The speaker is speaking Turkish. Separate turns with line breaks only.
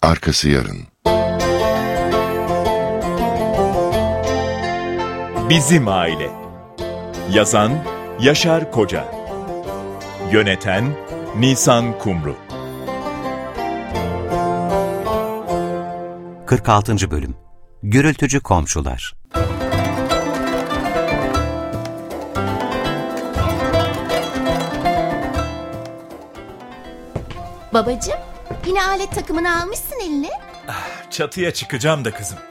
arkası yarın.
Bizim Aile. Yazan Yaşar Koca. Yöneten Nisan Kumru.
46. Bölüm. Gürültücü Komşular.
Babacığım, yine alet takımını almışsın eline.
Çatıya çıkacağım da kızım.